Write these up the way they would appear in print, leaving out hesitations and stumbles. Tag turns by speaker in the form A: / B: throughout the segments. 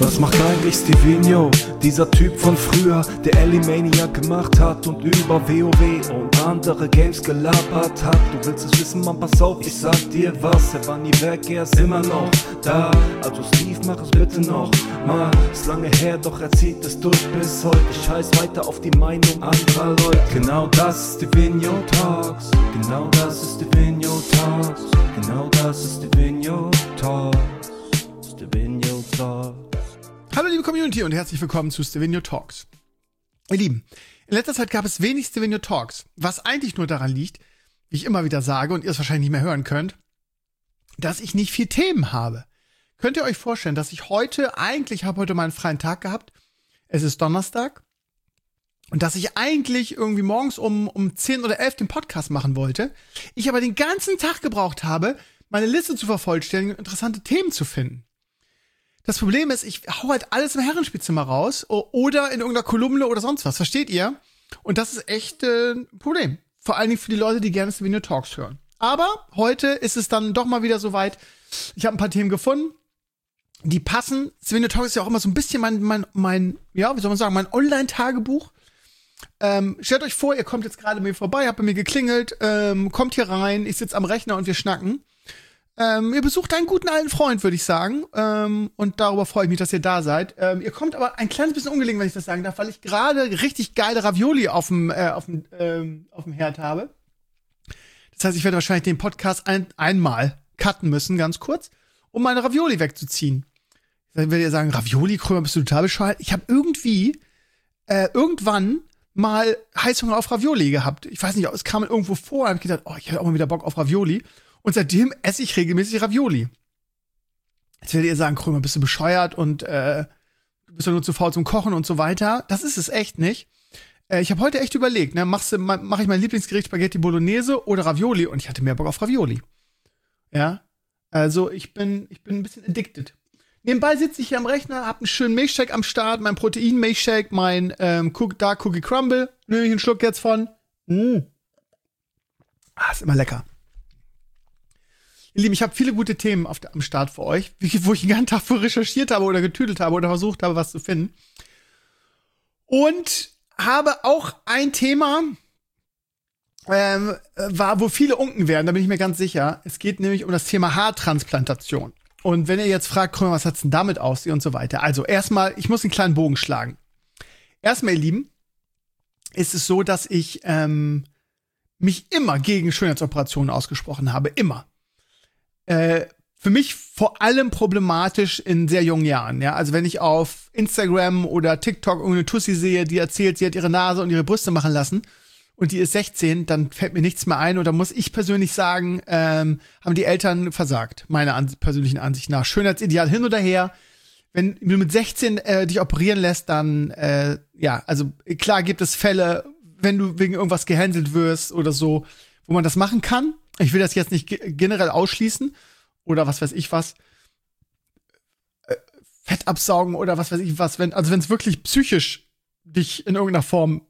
A: Was macht eigentlich Stevino, dieser Typ von früher, der Elimaniac gemacht hat und über WoW und andere Games gelabert hat? Du willst es wissen, Mann, pass auf, ich sag dir was. Er war nie weg, er ist immer noch da. Also Steve, mach es bitte noch mal. Ist lange her, doch er zieht es durch bis heute. Ich scheiß weiter auf die Meinung anderer Leute. Genau das ist Stevino Talks. Genau das ist Stevino Talks. Genau das ist Stevino Talks. Stevino Talks.
B: Hallo liebe Community und herzlich willkommen zu Stevino Talks. Ihr Lieben, in letzter Zeit gab es wenig Stevino Talks, was eigentlich nur daran liegt, wie ich immer wieder sage und ihr es wahrscheinlich nicht mehr hören könnt, dass ich nicht viel Themen habe. Könnt ihr euch vorstellen, dass ich heute mal einen freien Tag gehabt, es ist Donnerstag, und dass ich eigentlich irgendwie morgens um 10 oder 11 den Podcast machen wollte, ich aber den ganzen Tag gebraucht habe, meine Liste zu vervollständigen und interessante Themen zu finden. Das Problem ist, ich hau halt alles im Herrenspielzimmer raus oder in irgendeiner Kolumne oder sonst was, versteht ihr? Und das ist echt ein Problem. Vor allen Dingen für die Leute, die gerne Stevino Talks hören. Aber heute ist es dann doch mal wieder soweit. Ich habe ein paar Themen gefunden, die passen. Stevino Talks ist ja auch immer so ein bisschen mein Online-Tagebuch. Stellt euch vor, ihr kommt jetzt gerade bei mir vorbei, habt bei mir geklingelt, kommt hier rein, ich sitze am Rechner und wir schnacken. Ihr besucht einen guten alten Freund, würde ich sagen. Und darüber freue ich mich, dass ihr da seid. Ihr kommt aber ein kleines bisschen ungelegen, wenn ich das sagen darf, weil ich gerade richtig geile Ravioli auf dem Herd habe. Das heißt, ich werde wahrscheinlich den Podcast einmal cutten müssen, ganz kurz, um meine Ravioli wegzuziehen. Dann werdet ihr sagen, Ravioli, Krömer, bist du total bescheuert? Ich habe irgendwann mal Heißhunger auf Ravioli gehabt. Ich weiß nicht, es kam irgendwo vor, da habe ich gedacht, ich habe auch mal wieder Bock auf Ravioli. Und seitdem esse ich regelmäßig Ravioli. Jetzt werdet ihr sagen, Krömer, bist du bescheuert und du bist ja nur zu faul zum Kochen und so weiter. Das ist es echt nicht. Ich habe heute echt überlegt, ne, mach ich mein Lieblingsgericht Spaghetti Bolognese oder Ravioli? Und ich hatte mehr Bock auf Ravioli. Ja, also ich bin ein bisschen addicted. Nebenbei sitze ich hier am Rechner, hab einen schönen Milchshake am Start, mein Protein-Milchshake, mein Dark Cookie Crumble. Nehme ich einen Schluck jetzt von. Ist immer lecker. Ihr Lieben, ich habe viele gute Themen am Start für euch, wo ich den ganzen Tag für recherchiert habe oder getüdelt habe oder versucht habe, was zu finden. Und habe auch ein Thema, wo viele unken werden, da bin ich mir ganz sicher. Es geht nämlich um das Thema Haartransplantation. Und wenn ihr jetzt fragt, Krömer, was hat's denn damit auf sich und so weiter. Also erstmal, ich muss einen kleinen Bogen schlagen. Erstmal, ihr Lieben, ist es so, dass ich mich immer gegen Schönheitsoperationen ausgesprochen habe. Immer. Für mich vor allem problematisch in sehr jungen Jahren. Ja? Also wenn ich auf Instagram oder TikTok irgendeine Tussi sehe, die erzählt, sie hat ihre Nase und ihre Brüste machen lassen und die ist 16, dann fällt mir nichts mehr ein. Und da muss ich persönlich sagen, haben die Eltern versagt, meiner persönlichen Ansicht nach. Schönheitsideal hin oder her. Wenn du mit 16 dich operieren lässt, dann, also klar gibt es Fälle, wenn du wegen irgendwas gehänselt wirst oder so, wo man das machen kann. Ich will das jetzt nicht generell ausschließen oder was weiß ich was. Fett absaugen oder was weiß ich was. Wenn es wirklich psychisch dich in irgendeiner Form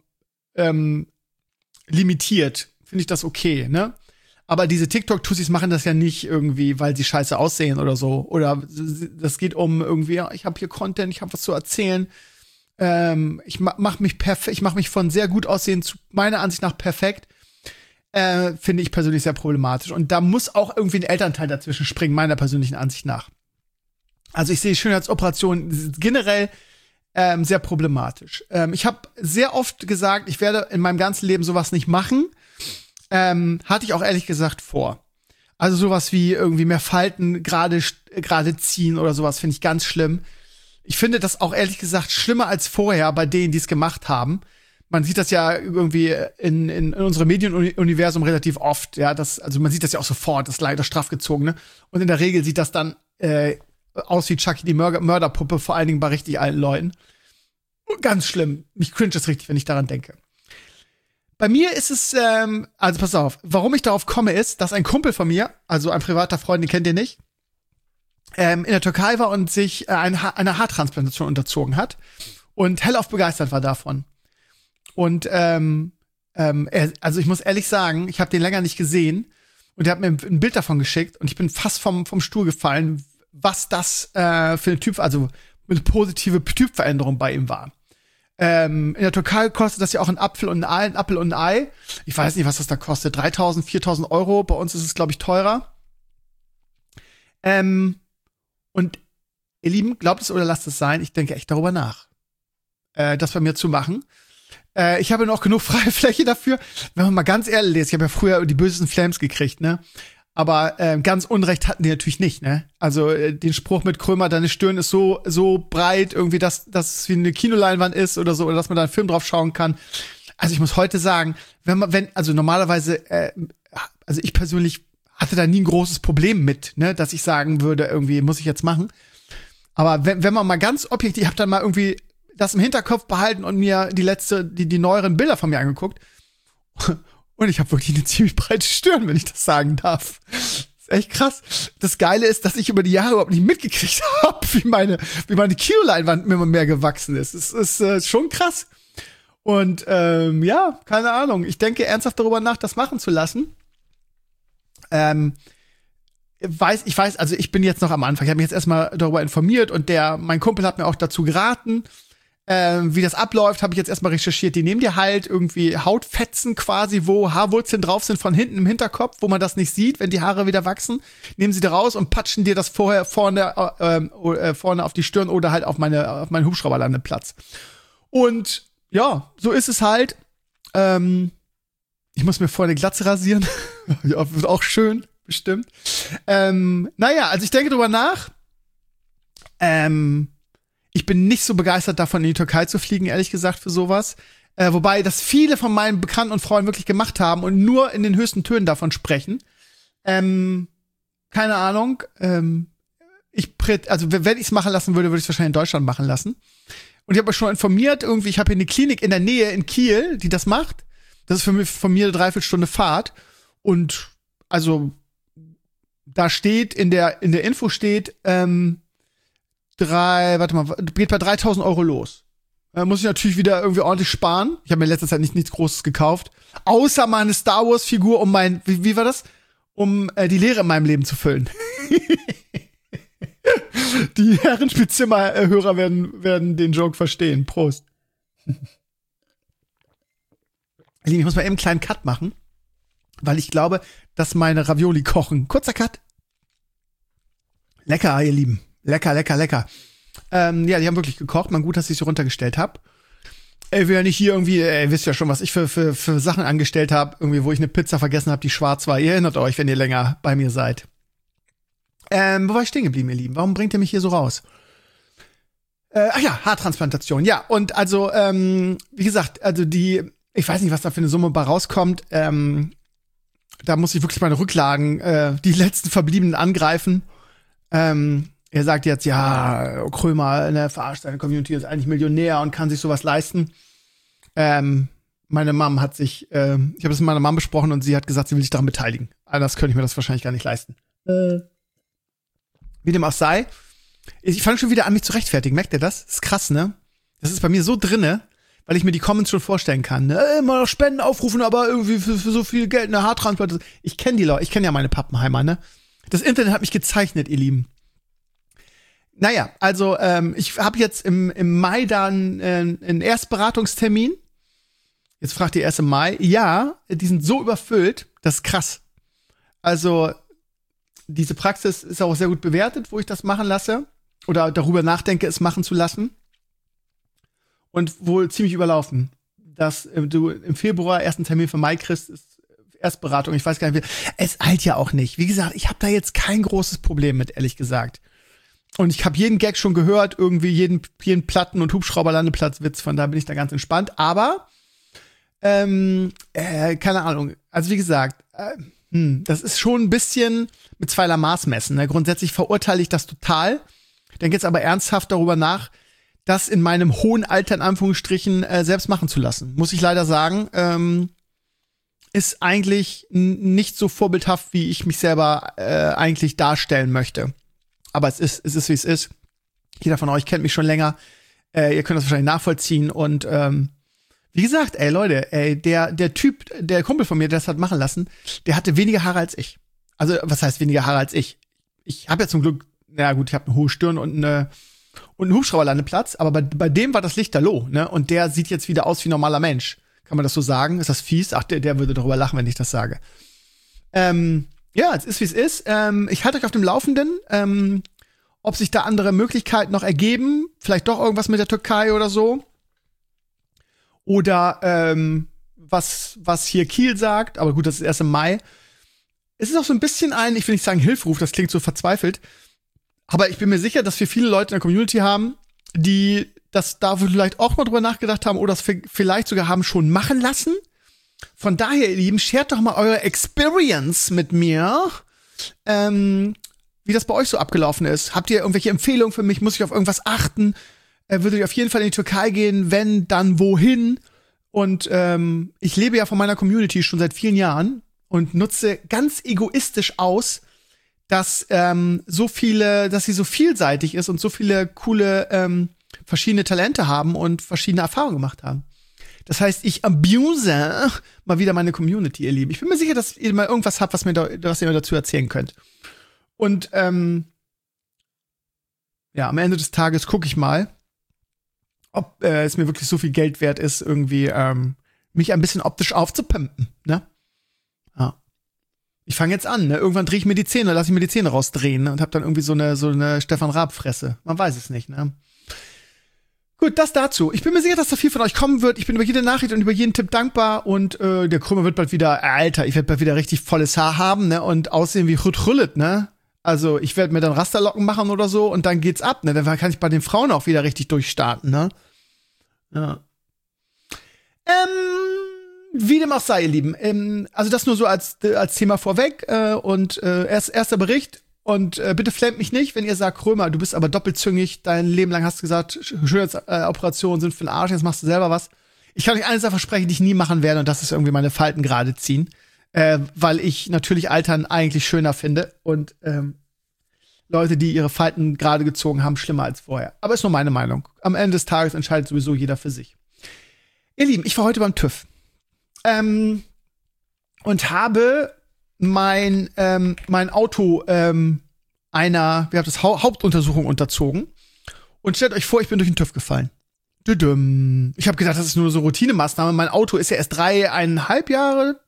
B: limitiert, finde ich das okay, ne? Aber diese TikTok-Tussis machen das ja nicht irgendwie, weil sie scheiße aussehen oder so. Oder das geht um irgendwie, ja, ich habe hier Content, ich habe was zu erzählen. Ich mach mich von sehr gut aussehen zu meiner Ansicht nach perfekt. Finde ich persönlich sehr problematisch. Und da muss auch irgendwie ein Elternteil dazwischen springen, meiner persönlichen Ansicht nach. Also ich sehe Schönheitsoperationen generell sehr problematisch. Ich habe sehr oft gesagt, ich werde in meinem ganzen Leben sowas nicht machen. Hatte ich auch ehrlich gesagt vor. Also sowas wie irgendwie mehr Falten gerade ziehen oder sowas finde ich ganz schlimm. Ich finde das auch ehrlich gesagt schlimmer als vorher bei denen, die es gemacht haben. Man sieht das ja irgendwie in unserem Medienuniversum relativ oft, ja, also man sieht das ja auch sofort, das leider strafgezogene. Und in der Regel sieht das dann aus wie Chucky die Mörderpuppe, vor allen Dingen bei richtig alten Leuten. Ganz schlimm. Mich cringe es richtig, wenn ich daran denke. Bei mir ist es, also pass auf, warum ich darauf komme, ist, dass ein Kumpel von mir, also ein privater Freund, den kennt ihr nicht, in der Türkei war und sich eine Haartransplantation unterzogen hat und hellauf begeistert war davon. Und also ich muss ehrlich sagen, ich habe den länger nicht gesehen und er hat mir ein Bild davon geschickt und ich bin fast vom Stuhl gefallen, was das für ein Typ, also eine positive Typveränderung bei ihm war. In der Türkei kostet das ja auch ein Apfel und ein Ei. Ich weiß nicht, was das da kostet. 3.000, 4.000 Euro. Bei uns ist es, glaube ich, teurer. Und ihr Lieben, glaubt es oder lasst es sein, ich denke echt darüber nach, das bei mir zu machen. Ich habe noch genug freie Fläche dafür. Wenn man mal ganz ehrlich ist, ich habe ja früher die bösesten Flames gekriegt, ne? Aber ganz Unrecht hatten die natürlich nicht, ne? Also den Spruch mit Krömer, deine Stirn ist so breit, irgendwie, dass es wie eine Kinoleinwand ist oder so, oder dass man da einen Film drauf schauen kann. Also ich muss heute sagen, also normalerweise, also ich persönlich hatte da nie ein großes Problem mit, ne, dass ich sagen würde, irgendwie muss ich jetzt machen. Aber wenn man mal ganz objektiv, ich habe dann mal irgendwie das im Hinterkopf behalten und mir die neueren Bilder von mir angeguckt. Und ich habe wirklich eine ziemlich breite Stirn, wenn ich das sagen darf. Das ist echt krass. Das Geile ist, dass ich über die Jahre überhaupt nicht mitgekriegt habe, wie meine Kinoleinwand mir immer mehr gewachsen ist. Es ist schon krass. Und ja, keine Ahnung. Ich denke ernsthaft darüber nach, das machen zu lassen. Ich weiß, also ich bin jetzt noch am Anfang. Ich habe mich jetzt erstmal darüber informiert und mein Kumpel hat mir auch dazu geraten. Wie das abläuft, habe ich jetzt erstmal recherchiert. Die nehmen dir halt irgendwie Hautfetzen quasi, wo Haarwurzeln drauf sind von hinten im Hinterkopf, wo man das nicht sieht, wenn die Haare wieder wachsen. Nehmen sie da raus und patschen dir das vorher vorne auf die Stirn oder halt auf meinen Hubschrauberlandeplatz. Und ja, so ist es halt. Ich muss mir vorher eine Glatze rasieren. Ja, wird auch schön, bestimmt. Naja, also ich denke drüber nach. Ich bin nicht so begeistert davon, in die Türkei zu fliegen, ehrlich gesagt, für sowas. Wobei das viele von meinen Bekannten und Freunden wirklich gemacht haben und nur in den höchsten Tönen davon sprechen. Keine Ahnung. Also wenn ich es machen lassen würde ich es wahrscheinlich in Deutschland machen lassen. Und ich habe mich schon informiert, irgendwie, ich habe hier eine Klinik in der Nähe in Kiel, die das macht. Das ist von mir eine Dreiviertelstunde Fahrt. Und also da steht, in der Info steht, geht bei 3.000 Euro los. Muss ich natürlich wieder irgendwie ordentlich sparen. Ich habe mir in letzter Zeit nichts Großes gekauft. Außer meine Star Wars Figur, um wie war das? Um die Leere in meinem Leben zu füllen. Die Herrenspielzimmer-Hörer werden den Joke verstehen. Prost. Ich muss mal eben einen kleinen Cut machen, weil ich glaube, dass meine Ravioli kochen. Kurzer Cut. Lecker, ihr Lieben. Lecker. Ja, die haben wirklich gekocht. Man, gut, dass ich sie runtergestellt habe. Ich will ja nicht hier irgendwie, ihr wisst ja schon, was ich für Sachen angestellt habe, irgendwie, wo ich eine Pizza vergessen habe, die schwarz war. Ihr erinnert euch, wenn ihr länger bei mir seid. Wo war ich stehen geblieben, ihr Lieben? Warum bringt ihr mich hier so raus? Ach ja, Haartransplantation. Ja, und also, wie gesagt, also ich weiß nicht, was da für eine Summe bei rauskommt. Da muss ich wirklich meine Rücklagen, die letzten verbliebenen angreifen. Er sagt jetzt, ja, Krömer, ne, verarscht seine Community, ist eigentlich Millionär und kann sich sowas leisten. Meine Mom hat sich, ich habe das mit meiner Mom besprochen und sie hat gesagt, sie will sich daran beteiligen. Anders könnte ich mir das wahrscheinlich gar nicht leisten. Wie dem auch sei. Ich fange schon wieder an, mich zu rechtfertigen. Merkt ihr das? Das ist krass, ne? Das ist bei mir so drinne, weil ich mir die Comments schon vorstellen kann. Ne? Immer noch Spenden aufrufen, aber irgendwie für so viel Geld eine Haartransplantation. Ich kenne die Leute, ich kenne ja meine Pappenheimer, ne? Das Internet hat mich gezeichnet, ihr Lieben. Naja, also ich habe jetzt im Mai dann einen Erstberatungstermin. Jetzt fragt ihr erst im Mai. Ja, die sind so überfüllt, das ist krass. Also diese Praxis ist auch sehr gut bewertet, wo ich das machen lasse oder darüber nachdenke, es machen zu lassen. Und wohl ziemlich überlaufen. Dass du im Februar ersten Termin für Mai kriegst, ist Erstberatung. Ich weiß gar nicht, es eilt ja auch nicht. Wie gesagt, ich habe da jetzt kein großes Problem mit, ehrlich gesagt. Und ich habe jeden Gag schon gehört, irgendwie jeden Platten- und Hubschrauberlandeplatz-Witz, von da bin ich da ganz entspannt. Aber, keine Ahnung. Also wie gesagt, das ist schon ein bisschen mit zweierlei Maß messen. Ne? Grundsätzlich verurteile ich das total. Denke jetzt aber ernsthaft darüber nach, das in meinem hohen Alter, in Anführungsstrichen, selbst machen zu lassen. Muss ich leider sagen, ist eigentlich nicht so vorbildhaft, wie ich mich selber eigentlich darstellen möchte. Aber es ist, wie es ist. Jeder von euch kennt mich schon länger. Ihr könnt das wahrscheinlich nachvollziehen. Und wie gesagt, ey Leute, der Typ, der Kumpel von mir, der das hat machen lassen, der hatte weniger Haare als ich. Also, was heißt weniger Haare als ich? Ich habe ja zum Glück, na gut, ich habe eine hohe Stirn und und einen Hubschrauberlandeplatz, aber bei dem war das Lichterloh, ne? Und der sieht jetzt wieder aus wie ein normaler Mensch. Kann man das so sagen? Ist das fies? Ach, der würde darüber lachen, wenn ich das sage. Ja, es ist, wie es ist. Ich halte euch auf dem Laufenden, ob sich da andere Möglichkeiten noch ergeben. Vielleicht doch irgendwas mit der Türkei oder so. Oder was hier Kiel sagt. Aber gut, das ist erst im Mai. Es ist auch so ein bisschen ich will nicht sagen Hilferuf, das klingt so verzweifelt. Aber ich bin mir sicher, dass wir viele Leute in der Community haben, die das da vielleicht auch mal drüber nachgedacht haben oder das vielleicht sogar haben schon machen lassen. Von daher, ihr Lieben, shared doch mal eure Experience mit mir, wie das bei euch so abgelaufen ist. Habt ihr irgendwelche Empfehlungen für mich? Muss ich auf irgendwas achten? Würde ich auf jeden Fall in die Türkei gehen? Wenn, dann wohin? Und ich lebe ja von meiner Community schon seit vielen Jahren und nutze ganz egoistisch aus, dass sie so vielseitig ist und so viele coole verschiedene Talente haben und verschiedene Erfahrungen gemacht haben. Das heißt, ich abuse mal wieder meine Community, ihr Lieben. Ich bin mir sicher, dass ihr mal irgendwas habt, was ihr mir dazu erzählen könnt. Und am Ende des Tages gucke ich mal, ob es mir wirklich so viel Geld wert ist, irgendwie mich ein bisschen optisch aufzupimpen, ne? Ja. Ich fange jetzt an, ne? Irgendwann drehe ich mir die Zähne, lasse ich mir die Zähne rausdrehen, ne? Und hab dann irgendwie so eine Stefan Raab-Fresse. Man weiß es nicht, ne? Gut, das dazu. Ich bin mir sicher, dass da viel von euch kommen wird. Ich bin über jede Nachricht und über jeden Tipp dankbar. Und der Krümmer wird bald wieder, Alter, ich werde bald wieder richtig volles Haar haben, ne? Und aussehen wie Rullet, ne? Also ich werde mir dann Rasterlocken machen oder so und dann geht's ab, ne? Dann kann ich bei den Frauen auch wieder richtig durchstarten, ne? Ja. Wie dem auch sei, ihr Lieben. Also das nur so als Thema vorweg. Erster Bericht. Und bitte flammt mich nicht, wenn ihr sagt, Krömer, du bist aber doppelzüngig, dein Leben lang hast du gesagt, Schönheitsoperationen sind für den Arsch, jetzt machst du selber was. Ich kann euch eine Sache versprechen, die ich nie machen werde, und das ist irgendwie meine Falten gerade ziehen. Weil ich natürlich Altern eigentlich schöner finde und Leute, die ihre Falten gerade gezogen haben, schlimmer als vorher. Aber ist nur meine Meinung. Am Ende des Tages entscheidet sowieso jeder für sich. Ihr Lieben, ich war heute beim TÜV. Und habe mein Auto einer Hauptuntersuchung unterzogen. Und stellt euch vor, ich bin durch den TÜV gefallen. Düdüm. Ich habe gedacht, das ist nur so Routinemaßnahme. Mein Auto ist ja erst 3,5 Jahre.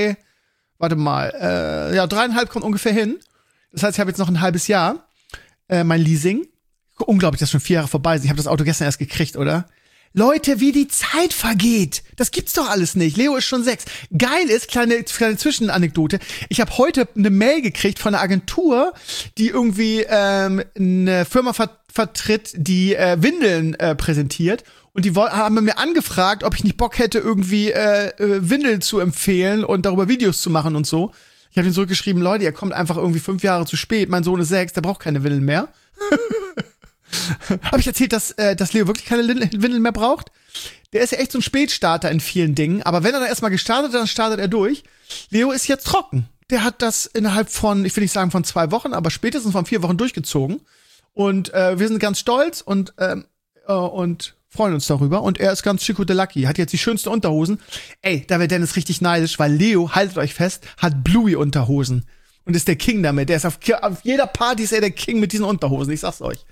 B: 3,5 kommt ungefähr hin. Das heißt, ich habe jetzt noch ein halbes Jahr mein Leasing. Unglaublich, dass schon 4 Jahre vorbei sind. Ich habe das Auto gestern erst gekriegt, oder? Leute, wie die Zeit vergeht. Das gibt's doch alles nicht. Leo ist schon 6. Geil ist, kleine Zwischenanekdote. Ich habe heute eine Mail gekriegt von einer Agentur, die irgendwie eine Firma vertritt, die Windeln präsentiert. Und die haben mir angefragt, ob ich nicht Bock hätte, irgendwie Windeln zu empfehlen und darüber Videos zu machen und so. Ich habe ihnen zurückgeschrieben, Leute, ihr kommt einfach irgendwie 5 Jahre zu spät. Mein Sohn ist 6, der braucht keine Windeln mehr. Habe ich erzählt, dass Leo wirklich keine Windeln mehr braucht? Der ist ja echt so ein Spätstarter in vielen Dingen. Aber wenn er dann erstmal gestartet hat, dann startet er durch. Leo ist jetzt trocken. Der hat das innerhalb von, ich will nicht sagen von 2 Wochen, aber spätestens von 4 Wochen durchgezogen. Und wir sind ganz stolz und freuen uns darüber. Und er ist ganz Chico de Lucky. Hat jetzt die schönsten Unterhosen. Ey, da wäre Dennis richtig neidisch, weil Leo, haltet euch fest, hat Bluey-Unterhosen. Und ist der King damit. Der ist auf jeder Party ist er der King mit diesen Unterhosen. Ich sag's euch.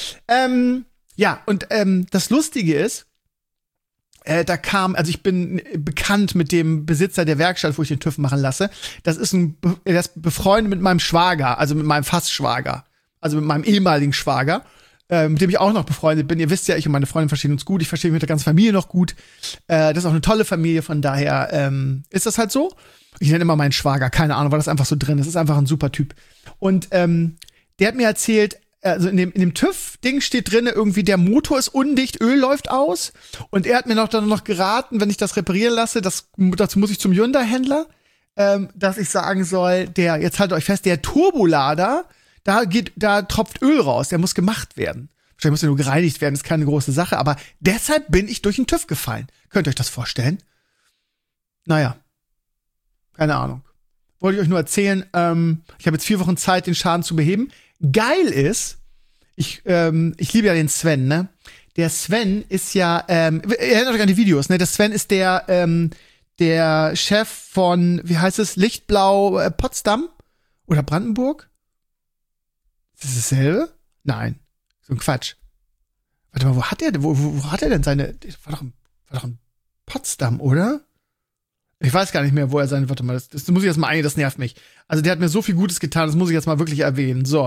B: Das Lustige ist, also ich bin bekannt mit dem Besitzer der Werkstatt, wo ich den TÜV machen lasse. Der ist befreundet mit meinem Schwager, also mit meinem Fast-Schwager. Also mit meinem ehemaligen Schwager, mit dem ich auch noch befreundet bin. Ihr wisst ja, ich und meine Freundin verstehen uns gut. Ich verstehe mich mit der ganzen Familie noch gut. Das ist auch eine tolle Familie, von daher ist das halt so. Ich nenne immer meinen Schwager, keine Ahnung, weil das einfach so drin ist. Das ist einfach ein super Typ. Und der hat mir erzählt, also in dem TÜV-Ding steht drin, irgendwie der Motor ist undicht, Öl läuft aus. Und er hat mir dann noch geraten, wenn ich das reparieren lasse, dazu muss ich zum Hyundai-Händler, dass ich sagen soll, jetzt haltet euch fest, der Turbolader, da tropft Öl raus, der muss gemacht werden. Wahrscheinlich muss er nur gereinigt werden, ist keine große Sache, aber deshalb bin ich durch den TÜV gefallen. Könnt ihr euch das vorstellen? Naja, keine Ahnung. Wollte ich euch nur erzählen, ich habe jetzt 4 Wochen Zeit, den Schaden zu beheben. Geil ist, ich liebe ja den Sven, ne? Der Sven ist ja, erinnert euch an die Videos, ne? Der Sven ist der Chef von, wie heißt es, Lichtblau Potsdam oder Brandenburg? Ist das dasselbe? Nein, so ein Quatsch. Warte mal, wo hat er denn seine, war doch in Potsdam, oder? Ich weiß gar nicht mehr, wo er sein, warte mal, das muss ich jetzt mal ein, das nervt mich. Also der hat mir so viel Gutes getan, das muss ich jetzt mal wirklich erwähnen. So,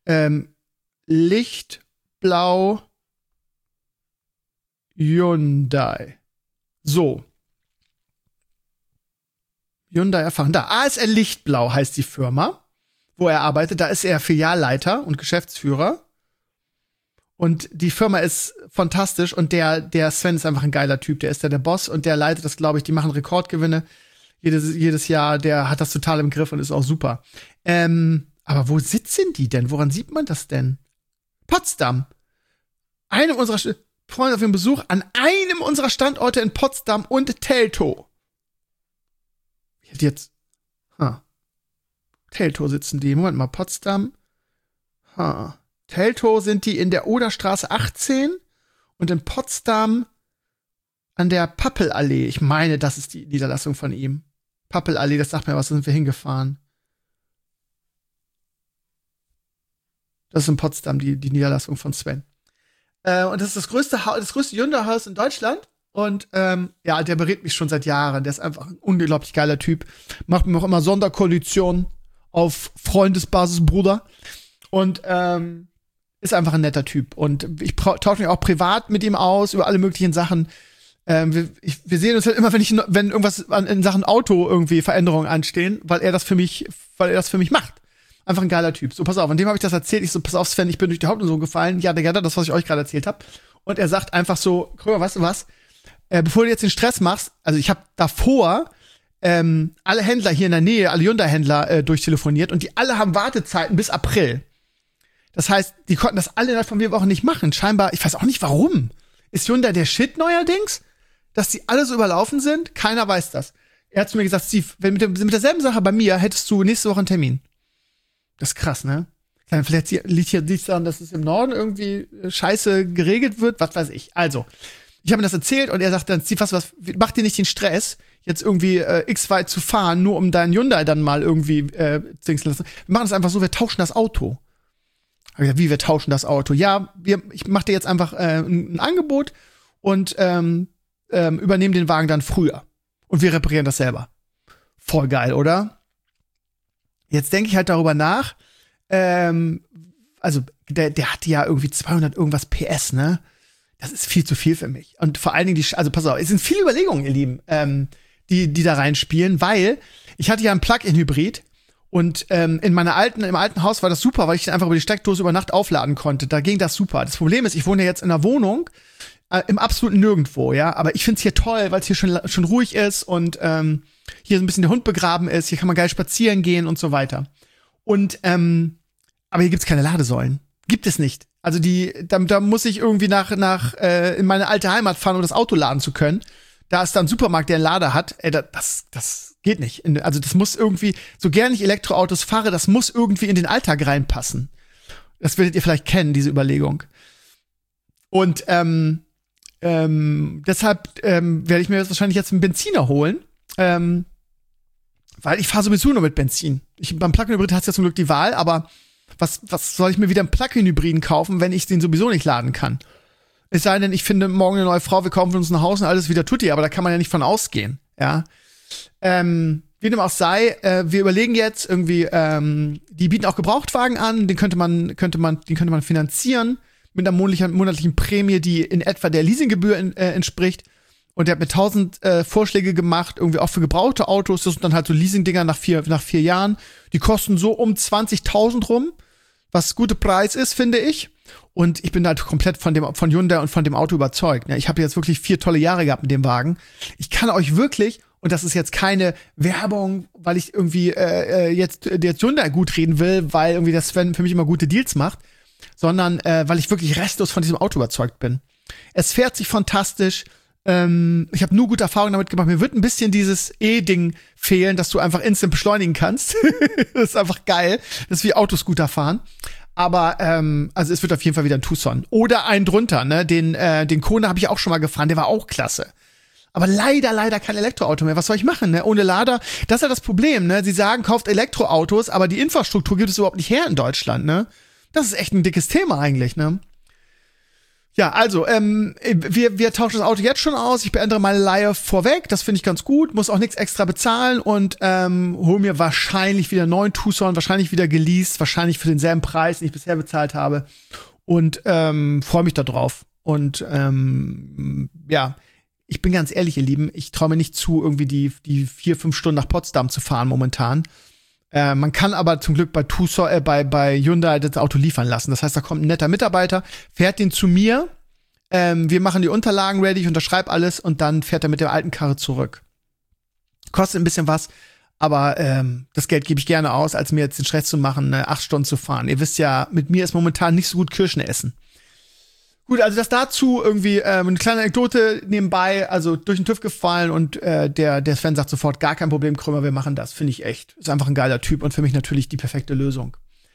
B: Lichtblau Hyundai. So. Hyundai erfahren. Da, ASL Lichtblau heißt die Firma, wo er arbeitet. Da ist er Filialleiter und Geschäftsführer. Und die Firma ist fantastisch und der Sven ist einfach ein geiler Typ. Der ist der Boss und der leitet das, glaube ich, die machen Rekordgewinne jedes Jahr. Der hat das total im Griff und ist auch super. Aber wo sitzen die denn? Woran sieht man das denn? Potsdam. Einem unserer Freunde auf dem Besuch an einem unserer Standorte in Potsdam und Teltow. Jetzt. Teltow sitzen die. Moment mal, Potsdam. Teltow sind die in der Oderstraße 18 und in Potsdam an der Pappelallee. Ich meine, das ist die Niederlassung von ihm. Pappelallee, das sagt mir was, da sind wir hingefahren. Das ist in Potsdam, die Niederlassung von Sven. Und das ist das größte Hyundai-Haus in Deutschland. Und ja, der berät mich schon seit Jahren. Der ist einfach ein unglaublich geiler Typ. Macht mir auch immer Sonderkonditionen auf Freundesbasis, Bruder. Und ist einfach ein netter Typ. Und ich tausche mich auch privat mit ihm aus über alle möglichen Sachen. Wir sehen uns halt immer, wenn irgendwas in Sachen Auto irgendwie Veränderungen anstehen, weil er das für mich macht. Einfach ein geiler Typ. So, pass auf, an dem habe ich das erzählt. Ich so, pass auf, Sven, ich bin durch die Hauptnutzung gefallen. Ja, das, was ich euch gerade erzählt habe. Und er sagt einfach so, Krömer, weißt du was? Bevor du jetzt den Stress machst, also ich habe davor alle Händler hier in der Nähe, alle Hyundai-Händler durchtelefoniert und die alle haben Wartezeiten bis April. Das heißt, die konnten das alle innerhalb von 4 Wochen nicht machen. Scheinbar, ich weiß auch nicht warum. Ist Hyundai der Shit neuerdings? Dass die alle so überlaufen sind? Keiner weiß das. Er hat zu mir gesagt, Steve, wenn mit derselben Sache bei mir hättest du nächste Woche einen Termin. Das ist krass, ne? Vielleicht liegt daran, dass es im Norden irgendwie scheiße geregelt wird, was weiß ich. Also, ich habe ihm das erzählt und er sagt dann, Steve, was, mach dir nicht den Stress, jetzt irgendwie x weit zu fahren, nur um deinen Hyundai dann mal irgendwie singen zu lassen. Wir machen das einfach so, wir tauschen das Auto. Hab ich gesagt, wie, wir tauschen das Auto? Ja, ich mach dir jetzt einfach ein Angebot und übernehmen den Wagen dann früher. Und wir reparieren das selber. Voll geil, oder? Jetzt denke ich halt darüber nach. Also, der hatte ja irgendwie 200 irgendwas PS, ne? Das ist viel zu viel für mich. Und vor allen Dingen also pass auf, es sind viele Überlegungen, ihr Lieben, die da reinspielen, weil ich hatte ja einen Plug-in-Hybrid und im alten Haus war das super, weil ich den einfach über die Steckdose über Nacht aufladen konnte. Da ging das super. Das Problem ist, ich wohne ja jetzt in einer Wohnung im absoluten Nirgendwo, ja. Aber ich find's hier toll, weil es hier schon ruhig ist und hier so ein bisschen der Hund begraben ist. Hier kann man geil spazieren gehen und so weiter. Und aber hier gibt's keine Ladesäulen. Gibt es nicht. Also da muss ich irgendwie in meine alte Heimat fahren, um das Auto laden zu können. Da ist da ein Supermarkt, der einen Lader hat. Das geht nicht. Also das muss irgendwie, so gern ich Elektroautos fahre, das muss irgendwie in den Alltag reinpassen. Das werdet ihr vielleicht kennen, diese Überlegung. Und deshalb werde ich mir wahrscheinlich jetzt einen Benziner holen. Weil ich fahre sowieso nur mit Benzin. Beim Plug-in-Hybrid hast du ja zum Glück die Wahl, aber was soll ich mir wieder einen Plug-in-Hybriden kaufen, wenn ich den sowieso nicht laden kann? Es sei denn, ich finde morgen eine neue Frau, wir kaufen uns ein Haus und alles wieder tutti, aber da kann man ja nicht von ausgehen, ja. Wie dem auch sei, wir überlegen jetzt irgendwie, die bieten auch Gebrauchtwagen an, den könnte man finanzieren mit einer monatlichen Prämie, die in etwa der Leasinggebühr entspricht. Und der hat mir 1000 Vorschläge gemacht, irgendwie auch für gebrauchte Autos. Das sind dann halt so Leasing-Dinger nach 4 Jahren. Die kosten so um 20.000 rum, was gute Preis ist, finde ich. Und ich bin halt komplett von Hyundai und von dem Auto überzeugt. Ja, ich habe jetzt wirklich 4 tolle Jahre gehabt mit dem Wagen. Ich kann euch wirklich, und das ist jetzt keine Werbung, weil ich irgendwie jetzt Hyundai gut reden will, weil irgendwie das Sven für mich immer gute Deals macht, sondern weil ich wirklich restlos von diesem Auto überzeugt bin. Es fährt sich fantastisch. Ich habe nur gute Erfahrungen damit gemacht. Mir wird ein bisschen dieses E-Ding fehlen, dass du einfach instant beschleunigen kannst. Das ist einfach geil. Das ist wie Autoscooter fahren. Aber also es wird auf jeden Fall wieder ein Tucson. Oder einen drunter, ne? Den Kona habe ich auch schon mal gefahren, der war auch klasse. Aber leider kein Elektroauto mehr. Was soll ich machen, ne? Ohne Lader. Das ist ja das Problem, ne? Sie sagen, kauft Elektroautos, aber die Infrastruktur gibt es überhaupt nicht her in Deutschland, ne? Das ist echt ein dickes Thema eigentlich, ne? Ja, also, wir tauschen das Auto jetzt schon aus. Ich beende meine Leihe vorweg. Das finde ich ganz gut. Muss auch nichts extra bezahlen und hole mir wahrscheinlich wieder einen neuen Tucson, wahrscheinlich wieder geleast, wahrscheinlich für denselben Preis, den ich bisher bezahlt habe. Und freue mich da drauf. Und ja, ich bin ganz ehrlich, ihr Lieben, ich traue mir nicht zu, irgendwie die 4-5 Stunden nach Potsdam zu fahren momentan. Man kann aber zum Glück bei Hyundai das Auto liefern lassen. Das heißt, da kommt ein netter Mitarbeiter, fährt den zu mir, wir machen die Unterlagen ready, ich unterschreibe alles und dann fährt er mit der alten Karre zurück. Kostet ein bisschen was, aber das Geld gebe ich gerne aus, als mir jetzt den Stress zu machen, 8 Stunden zu fahren. Ihr wisst ja, mit mir ist momentan nicht so gut Kirschen essen. Gut, also das dazu irgendwie eine kleine Anekdote nebenbei, also durch den TÜV gefallen und der Sven sagt sofort, gar kein Problem, Krömer, wir machen das, finde ich echt. Ist einfach ein geiler Typ und für mich natürlich die perfekte Lösung.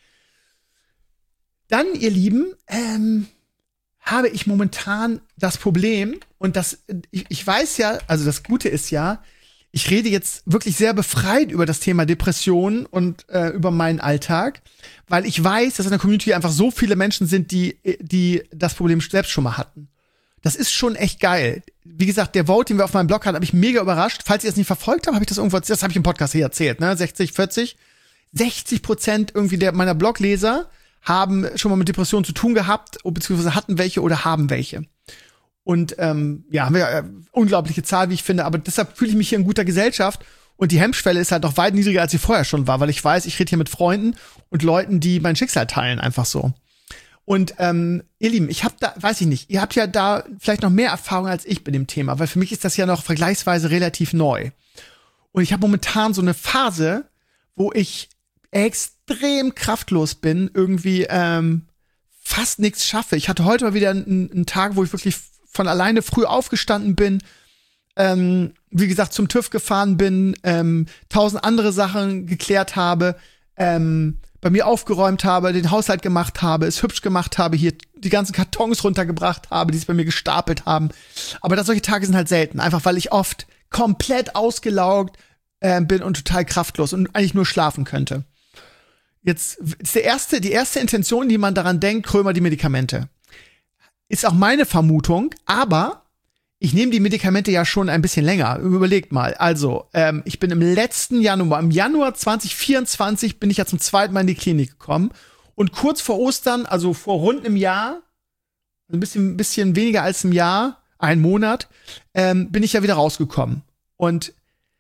B: Dann, ihr Lieben, habe ich momentan das Problem und ich weiß ja, also das Gute ist ja, ich rede jetzt wirklich sehr befreit über das Thema Depressionen und über meinen Alltag, weil ich weiß, dass in der Community einfach so viele Menschen sind, die das Problem selbst schon mal hatten. Das ist schon echt geil. Wie gesagt, der Vote, den wir auf meinem Blog hatten, habe ich mega überrascht. Falls ihr es nicht verfolgt habt, habe ich das irgendwo, das habe ich im Podcast hier erzählt, ne? 60% irgendwie meiner Blogleser haben schon mal mit Depressionen zu tun gehabt, beziehungsweise hatten welche oder haben welche. Und ja, haben wir unglaubliche Zahl, wie ich finde, aber deshalb fühle ich mich hier in guter Gesellschaft und die Hemmschwelle ist halt noch weit niedriger, als sie vorher schon war, weil ich weiß, ich rede hier mit Freunden und Leuten, die mein Schicksal teilen, einfach so. Und ihr Lieben, ich habe da, weiß ich nicht, ihr habt ja da vielleicht noch mehr Erfahrung als ich bei dem Thema, weil für mich ist das ja noch vergleichsweise relativ neu. Und ich habe momentan so eine Phase, wo ich extrem kraftlos bin, irgendwie fast nichts schaffe. Ich hatte heute mal wieder einen Tag, wo ich wirklich von alleine früh aufgestanden bin, wie gesagt, zum TÜV gefahren bin, 1000 andere Sachen geklärt habe, bei mir aufgeräumt habe, den Haushalt gemacht habe, es hübsch gemacht habe, hier die ganzen Kartons runtergebracht habe, die sich bei mir gestapelt haben. Aber solche Tage sind halt selten, einfach weil ich oft komplett ausgelaugt bin und total kraftlos und eigentlich nur schlafen könnte. Jetzt ist die erste Intention, die man daran denkt, Krömer, die Medikamente. Ist auch meine Vermutung, aber ich nehme die Medikamente ja schon ein bisschen länger. Überlegt mal. Also, ich bin im Januar 2024 bin ich ja zum zweiten Mal in die Klinik gekommen. Und kurz vor Ostern, also vor rund einem Jahr, ein bisschen weniger als einem Jahr, einen Monat, bin ich ja wieder rausgekommen. Und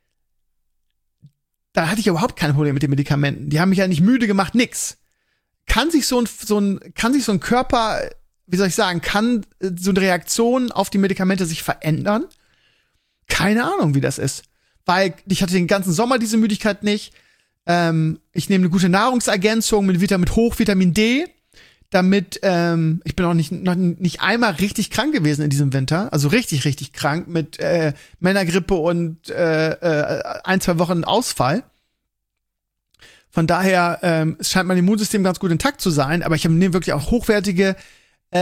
B: da hatte ich ja überhaupt kein Problem mit den Medikamenten. Die haben mich ja nicht müde gemacht, nix. Kann sich so ein Körper, wie soll ich sagen, kann so eine Reaktion auf die Medikamente sich verändern? Keine Ahnung, wie das ist. Weil ich hatte den ganzen Sommer diese Müdigkeit nicht. Ich nehme eine gute Nahrungsergänzung mit Hochvitamin D, damit ich bin auch noch nicht einmal richtig krank gewesen in diesem Winter. Also richtig, richtig krank mit Männergrippe und 1-2 Wochen Ausfall. Von daher, es scheint mein Immunsystem ganz gut intakt zu sein, aber ich nehme wirklich auch hochwertige wie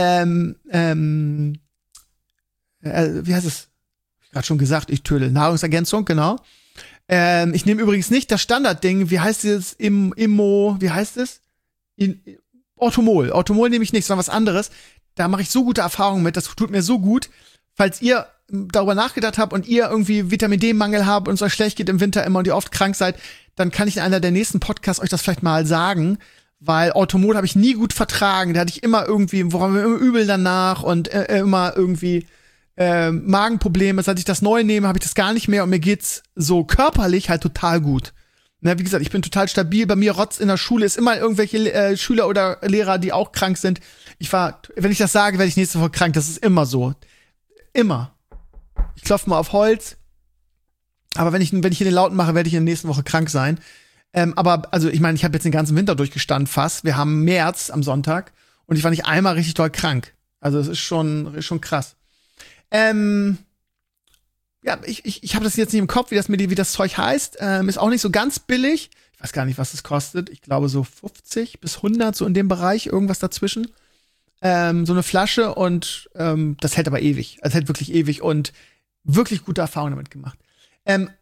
B: heißt es? Ich gerade schon gesagt, ich töle. Nahrungsergänzung, genau. Ich nehme übrigens nicht das Standardding, wie heißt es? Wie heißt es? Orthomol. Orthomol nehme ich nicht, sondern was anderes. Da mache ich so gute Erfahrungen mit, das tut mir so gut. Falls ihr darüber nachgedacht habt und ihr irgendwie Vitamin D-Mangel habt und es euch schlecht geht im Winter immer und ihr oft krank seid, dann kann ich in einer der nächsten Podcasts euch das vielleicht mal sagen, weil Orthomol habe ich nie gut vertragen. Da hatte ich immer irgendwie, woran wir immer übel danach und immer irgendwie Magenprobleme. Seit ich das neu nehme, habe ich das gar nicht mehr und mir geht's so körperlich halt total gut. Na, wie gesagt, ich bin total stabil. Bei mir Rotz in der Schule ist immer irgendwelche Schüler oder Lehrer, die auch krank sind. Wenn ich das sage, werde ich nächste Woche krank. Das ist immer so. Immer. Ich klopfe mal auf Holz. Aber wenn ich hier den Lauten mache, werde ich in der nächsten Woche krank sein. Aber, also, ich meine, ich habe jetzt den ganzen Winter durchgestanden fast. Wir haben März am Sonntag und ich war nicht einmal richtig doll krank. Also, es ist schon krass. Ja, ich habe das jetzt nicht im Kopf, wie das Zeug heißt. Ist auch nicht so ganz billig. Ich weiß gar nicht, was es kostet. Ich glaube so 50 bis 100, so in dem Bereich, irgendwas dazwischen. So eine Flasche und das hält aber ewig. Also hält wirklich ewig und wirklich gute Erfahrungen damit gemacht.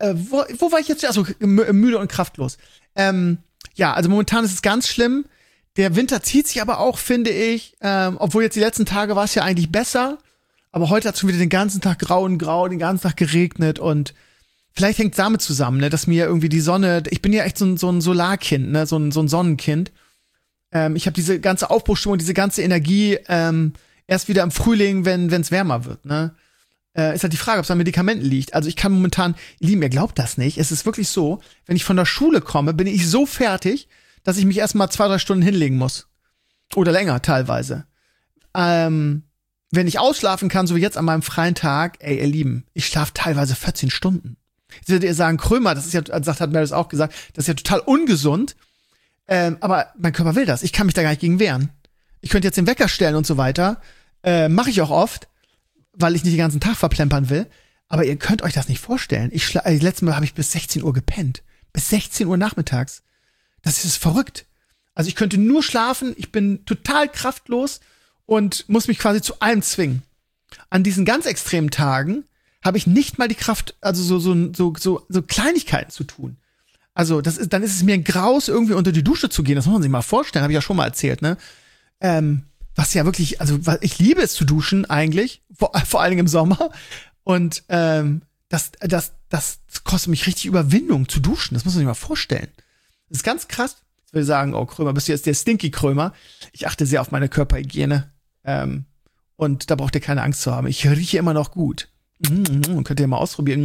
B: Wo war ich jetzt? Also müde und kraftlos. Ja, also momentan ist es ganz schlimm. Der Winter zieht sich aber auch, finde ich, obwohl jetzt die letzten Tage war es ja eigentlich besser, aber heute hat es schon wieder den ganzen Tag grau und grau, den ganzen Tag geregnet und vielleicht hängt es damit zusammen, ne, dass mir irgendwie die Sonne, ich bin ja echt so ein Solarkind, ne, so ein Sonnenkind. Ich habe diese ganze Aufbruchstimmung, diese ganze Energie erst wieder im Frühling, wenn es wärmer wird, ne. Ist halt die Frage, ob es an Medikamenten liegt. Also ich kann momentan, ihr Lieben, ihr glaubt das nicht, es ist wirklich so, wenn ich von der Schule komme, bin ich so fertig, dass ich mich erstmal 2-3 Stunden hinlegen muss. Oder länger teilweise. Wenn ich ausschlafen kann, so wie jetzt an meinem freien Tag, ey, ihr Lieben, ich schlafe teilweise 14 Stunden. Jetzt werdet ihr sagen, Krömer, das ist ja, hat Meredith auch gesagt, das ist ja total ungesund. Aber mein Körper will das. Ich kann mich da gar nicht gegen wehren. Ich könnte jetzt den Wecker stellen und so weiter. Mache ich auch oft, weil ich nicht den ganzen Tag verplempern will. Aber ihr könnt euch das nicht vorstellen. Letztes Mal habe ich bis 16 Uhr gepennt. Bis 16 Uhr nachmittags. Das ist verrückt. Also ich könnte nur schlafen, ich bin total kraftlos und muss mich quasi zu allem zwingen. An diesen ganz extremen Tagen habe ich nicht mal die Kraft, also so Kleinigkeiten zu tun. Also dann ist es mir ein Graus, irgendwie unter die Dusche zu gehen. Das muss man sich mal vorstellen, habe ich ja schon mal erzählt, ne? Was ja wirklich, also ich liebe es zu duschen eigentlich, vor allen Dingen im Sommer. Und das kostet mich richtig Überwindung zu duschen. Das muss man sich mal vorstellen. Das ist ganz krass. Ich will sagen, oh Krömer, bist du jetzt der Stinky Krömer? Ich achte sehr auf meine Körperhygiene. Und da braucht ihr keine Angst zu haben. Ich rieche immer noch gut. Könnt ihr mal ausprobieren.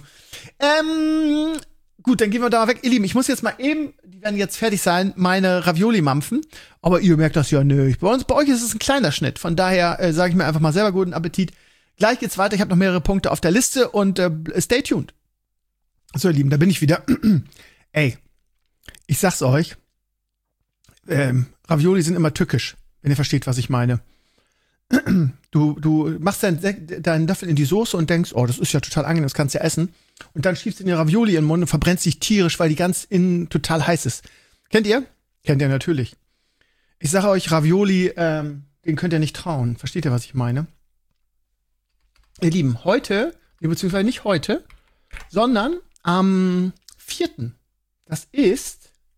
B: Gut, dann gehen wir da weg. Ihr Lieben, ich muss jetzt mal eben, die werden jetzt fertig sein, meine Ravioli mampfen. Aber ihr merkt das ja nicht. Bei euch ist es ein kleiner Schnitt. Von daher sage ich mir einfach mal selber guten Appetit. Gleich geht's weiter. Ich habe noch mehrere Punkte auf der Liste und stay tuned. So, ihr Lieben, da bin ich wieder. Ey. Ich sag's euch, Ravioli sind immer tückisch, wenn ihr versteht, was ich meine. Du machst deinen Löffel in die Soße und denkst, oh, das ist ja total angenehm, das kannst du ja essen. Und dann schiebst du den Ravioli in den Mund und verbrennst dich tierisch, weil die ganz innen total heiß ist. Kennt ihr? Kennt ihr natürlich. Ich sage euch, Ravioli, den könnt ihr nicht trauen. Versteht ihr, was ich meine? Ihr Lieben, heute, beziehungsweise nicht heute, sondern am 4. Das ist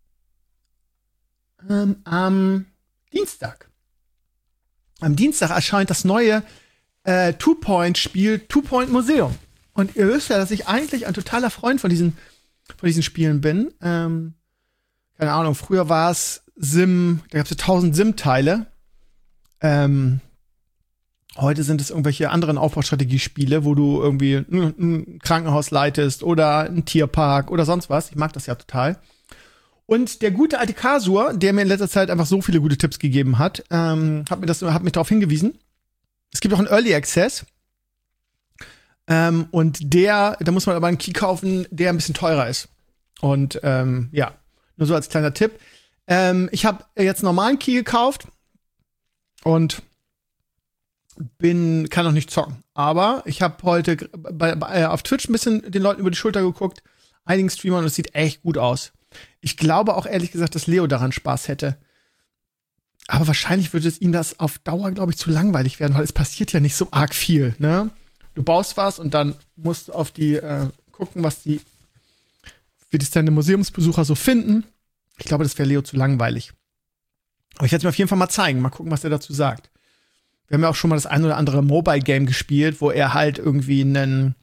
B: am Dienstag. Am Dienstag erscheint das neue Two-Point-Spiel Two-Point Museum. Und ihr wisst ja, dass ich eigentlich ein totaler Freund von diesen Spielen bin. Keine Ahnung, früher war es Sim, da gab es ja 1000 Sim-Teile. Heute sind es irgendwelche anderen Aufbaustrategiespiele, wo du irgendwie ein Krankenhaus leitest oder einen Tierpark oder sonst was. Ich mag das ja total. Und der gute alte Kasur, der mir in letzter Zeit einfach so viele gute Tipps gegeben hat, hat mich darauf hingewiesen. Es gibt auch einen Early Access. Und da muss man aber einen Key kaufen, der ein bisschen teurer ist. Und ja, nur so als kleiner Tipp. Ich habe jetzt einen normalen Key gekauft und kann noch nicht zocken. Aber ich habe heute auf Twitch ein bisschen den Leuten über die Schulter geguckt, einigen Streamern, und es sieht echt gut aus. Ich glaube auch ehrlich gesagt, dass Leo daran Spaß hätte. Aber wahrscheinlich würde es ihm das auf Dauer, glaube ich, zu langweilig werden, weil es passiert ja nicht so arg viel, ne? Du baust was und dann musst du auf die gucken, wie das deine Museumsbesucher so finden. Ich glaube, das wäre Leo zu langweilig. Aber ich werde es mir auf jeden Fall mal zeigen. Mal gucken, was er dazu sagt. Wir haben ja auch schon mal das ein oder andere Mobile-Game gespielt, wo er halt irgendwie einen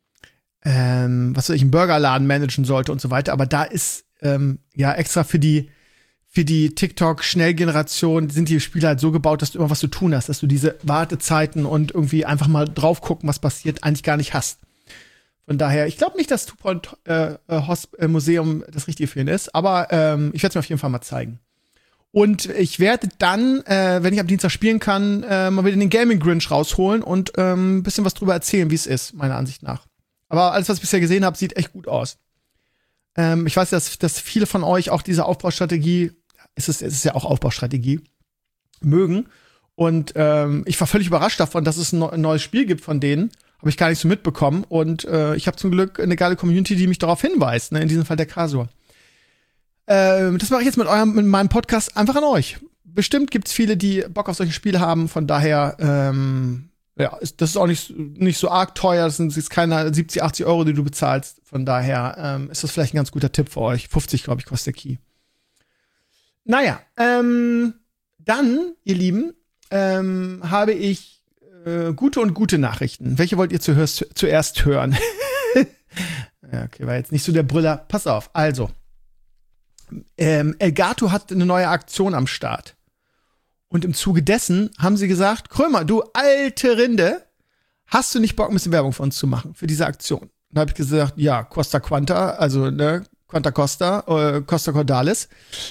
B: einen Burgerladen managen sollte und so weiter. Aber da ist ja extra für die TikTok-Schnellgeneration sind die Spiele halt so gebaut, dass du immer was zu tun hast, dass du diese Wartezeiten und irgendwie einfach mal drauf gucken, was passiert, eigentlich gar nicht hast. Von daher, ich glaube nicht, dass Two-Point Museum das Richtige für ihn ist, aber ich werde es mir auf jeden Fall mal zeigen. Und ich werde dann, wenn ich am Dienstag spielen kann, mal wieder den Gaming Grinch rausholen und ein bisschen was drüber erzählen, wie es ist, meiner Ansicht nach. Aber alles, was ich bisher gesehen habe, sieht echt gut aus. Ich weiß, dass viele von euch auch diese Aufbaustrategie, es ist ja auch Aufbaustrategie, mögen. Und ich war völlig überrascht davon, dass es ein neues Spiel gibt von denen. Habe ich gar nicht so mitbekommen. Und ich habe zum Glück eine geile Community, die mich darauf hinweist. Ne? In diesem Fall der Kasur. Das mache ich jetzt mit meinem Podcast einfach an euch. Bestimmt gibt's viele, die Bock auf solche Spiele haben. Von daher, ja, das ist auch nicht so arg teuer. Das sind jetzt keine 70, 80 Euro, die du bezahlst. Von daher ist das vielleicht ein ganz guter Tipp für euch. 50, glaube ich, kostet der Key. Naja, dann, ihr Lieben, habe ich gute und gute Nachrichten. Welche wollt ihr zuerst hören? Ja, okay, war jetzt nicht so der Brüller. Pass auf, also. Elgato hat eine neue Aktion am Start. Und im Zuge dessen haben sie gesagt, Krömer, du alte Rinde, hast du nicht Bock, ein bisschen Werbung für uns zu machen, für diese Aktion? Dann habe ich gesagt, ja, Costa Quanta, also ne, Quanta Costa, Costa Cordalis.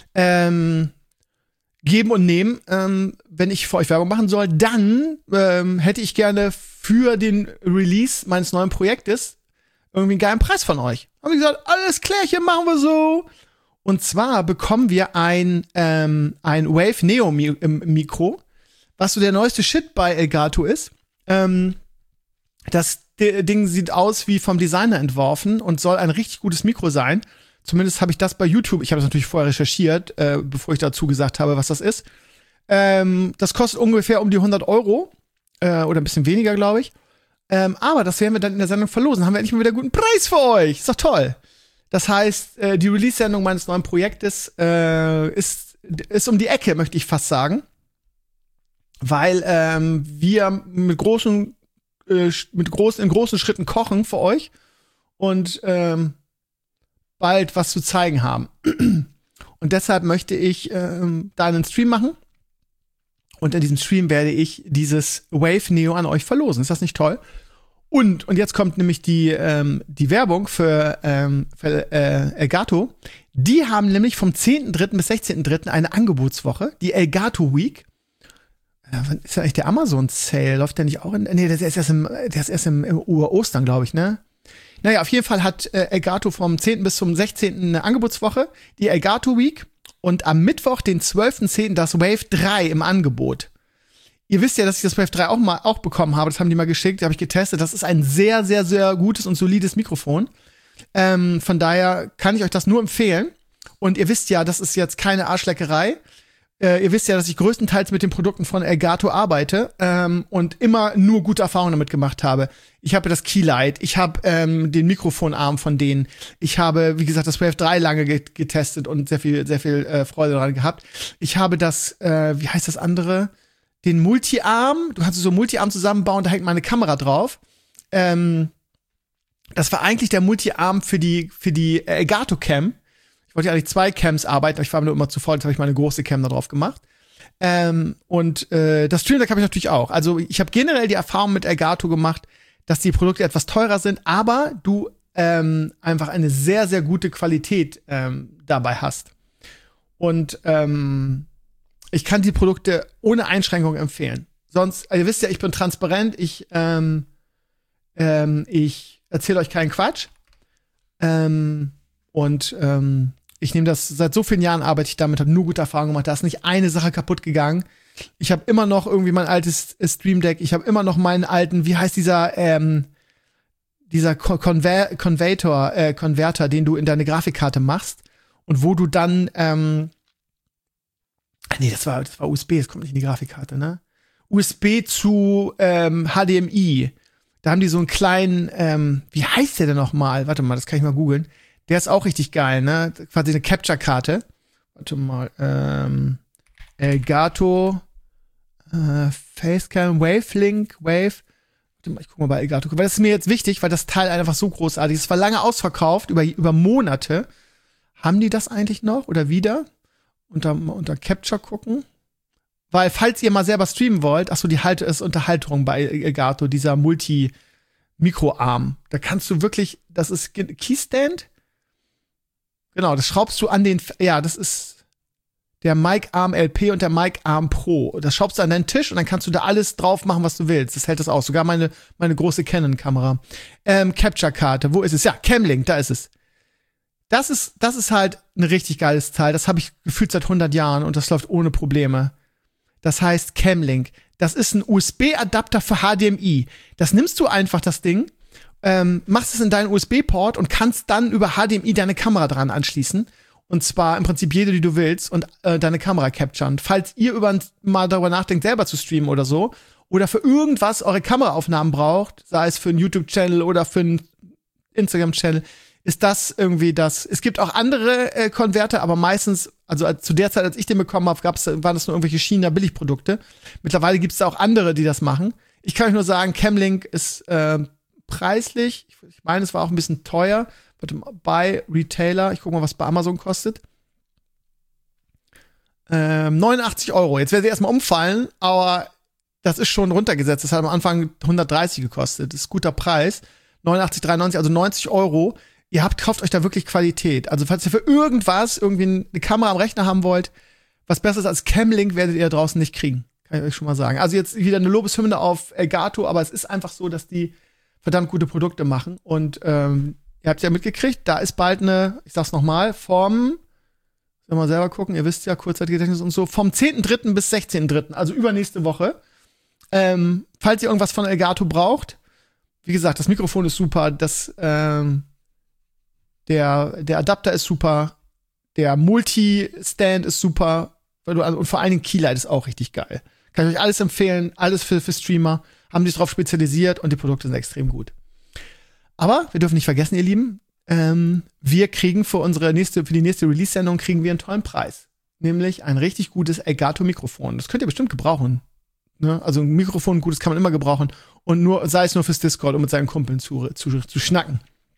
B: Geben und nehmen, wenn ich für euch Werbung machen soll, dann hätte ich gerne für den Release meines neuen Projektes irgendwie einen geilen Preis von euch. Haben wir gesagt, alles klärchen, machen wir so. Und zwar bekommen wir ein Wave Neo Mikro, was so der neueste Shit bei Elgato ist. Das Ding sieht aus wie vom Designer entworfen und soll ein richtig gutes Mikro sein. Zumindest habe ich das bei YouTube, ich habe das natürlich vorher recherchiert, bevor ich dazu gesagt habe, was das ist. Das kostet ungefähr um die 100 Euro oder ein bisschen weniger, glaube ich. Aber das werden wir dann in der Sendung verlosen. Haben wir endlich mal wieder einen guten Preis für euch. Ist doch toll. Das heißt, die Release-Sendung meines neuen Projektes ist um die Ecke, möchte ich fast sagen. Weil wir in großen Schritten kochen für euch und bald was zu zeigen haben. Und deshalb möchte ich da einen Stream machen. Und in diesem Stream werde ich dieses Wave Neo an euch verlosen. Ist das nicht toll? Und jetzt kommt nämlich die Werbung für Elgato. Die haben nämlich vom 10.3. bis 16.3. eine Angebotswoche, die Elgato Week. Wann ist ja eigentlich der Amazon-Sale? Läuft der nicht auch in. Nee, der ist erst im Ostern, glaube ich, ne? Naja, auf jeden Fall hat Elgato vom 10. bis zum 16. eine Angebotswoche, die Elgato Week. Und am Mittwoch, den 12.10., das Wave 3 im Angebot. Ihr wisst ja, dass ich das Wave 3 auch bekommen habe. Das haben die mal geschickt, habe ich getestet. Das ist ein sehr, sehr, sehr gutes und solides Mikrofon. Von daher kann ich euch das nur empfehlen. Und ihr wisst ja, das ist jetzt keine Arschleckerei. Ihr wisst ja, dass ich größtenteils mit den Produkten von Elgato arbeite und immer nur gute Erfahrungen damit gemacht habe. Ich habe das Keylight, ich habe den Mikrofonarm von denen. Ich habe, wie gesagt, das Wave 3 lange getestet und sehr viel Freude daran gehabt. Ich habe das, wie heißt das andere? Den Multi-Arm. Du kannst so Multi-Arm zusammenbauen, da hängt meine Kamera drauf. Das war eigentlich der Multi-Arm für die Elgato-Cam. Ich wollte ja eigentlich 2 Cams arbeiten, aber ich war mir nur immer zu voll, jetzt habe ich meine große Cam da drauf gemacht. Das Stream Deck habe ich natürlich auch. Also ich habe generell die Erfahrung mit Elgato gemacht, dass die Produkte etwas teurer sind, aber du einfach eine sehr, sehr gute Qualität dabei hast. Und ich kann die Produkte ohne Einschränkung empfehlen. Sonst, ihr wisst ja, ich bin transparent, ich erzähle euch keinen Quatsch. Ich nehme das, seit so vielen Jahren arbeite ich damit, habe nur gute Erfahrungen gemacht. Da ist nicht eine Sache kaputt gegangen. Ich habe immer noch irgendwie mein altes Stream Deck. Ich habe immer noch meinen alten, wie heißt dieser Konverter, den du in deine Grafikkarte machst. Und wo du dann, nee, das war USB, das kommt nicht in die Grafikkarte, ne? USB zu HDMI. Da haben die so einen kleinen, wie heißt der denn noch mal? Warte mal, das kann ich mal googeln. Der ist auch richtig geil, ne? Quasi eine Capture-Karte. Warte mal, Elgato, Facecam, Wavelink, Wave. Warte mal, ich guck mal bei Elgato. Weil das ist mir jetzt wichtig, weil das Teil einfach so großartig ist. Es war lange ausverkauft, über Monate. Haben die das eigentlich noch? Oder wieder? Unter Capture gucken. Weil, falls ihr mal selber streamen wollt, achso, die ist Unterhaltung bei Elgato, dieser Multi-Mikroarm. Da kannst du wirklich, das ist Keystand. Genau, das schraubst du an den, ja, das ist der Mic Arm LP und der Mic Arm Pro. Das schraubst du an deinen Tisch und dann kannst du da alles drauf machen, was du willst. Das hält das aus. Sogar meine große Canon-Kamera. Capture-Karte, wo ist es? Ja, Camlink, da ist es. Das ist halt ein richtig geiles Teil. Das habe ich gefühlt seit 100 Jahren und das läuft ohne Probleme. Das heißt Camlink. Das ist ein USB-Adapter für HDMI. Das nimmst du einfach, das Ding, machst es in deinen USB-Port und kannst dann über HDMI deine Kamera dran anschließen. Und zwar im Prinzip jede, die du willst, und deine Kamera capturen. Falls ihr mal darüber nachdenkt, selber zu streamen oder so, oder für irgendwas eure Kameraaufnahmen braucht, sei es für einen YouTube-Channel oder für einen Instagram-Channel, ist das irgendwie das. Es gibt auch andere Konverter, aber meistens, also zu der Zeit, als ich den bekommen habe, waren das nur irgendwelche China-Billigprodukte. Mittlerweile gibt es da auch andere, die das machen. Ich kann euch nur sagen, Camlink ist preislich. Ich meine, es war auch ein bisschen teuer. Warte mal, bei Retailer. Ich gucke mal, was bei Amazon kostet. 89 Euro. Jetzt werden sie erstmal umfallen, aber das ist schon runtergesetzt. Das hat am Anfang 130 gekostet. Das ist ein guter Preis. 89,93, also 90 Euro. Kauft euch da wirklich Qualität. Also falls ihr für irgendwas irgendwie eine Kamera am Rechner haben wollt, was Besseres als Camlink werdet ihr da draußen nicht kriegen. Kann ich euch schon mal sagen. Also jetzt wieder eine Lobeshymne auf Elgato, aber es ist einfach so, dass die verdammt gute Produkte machen. Und ihr habt ja mitgekriegt, da ist bald ich sag's nochmal, sollen wir mal selber gucken, ihr wisst ja, Kurzzeitgedächtnis und so, vom 10.3. bis 16.3., also übernächste Woche. Falls ihr irgendwas von Elgato braucht, wie gesagt, das Mikrofon ist super, der Adapter ist super, der Multi-Stand ist super und vor allen Dingen Keylight ist auch richtig geil. Kann ich euch alles empfehlen, alles für Streamer, haben sich darauf spezialisiert und die Produkte sind extrem gut. Aber wir dürfen nicht vergessen, ihr Lieben, wir kriegen für die nächste Release-Sendung kriegen wir einen tollen Preis. Nämlich ein richtig gutes Elgato-Mikrofon. Das könnt ihr bestimmt gebrauchen. Ne? Also ein Mikrofon, ein gutes kann man immer gebrauchen. Und sei es nur fürs Discord, um mit seinen Kumpeln zu schnacken.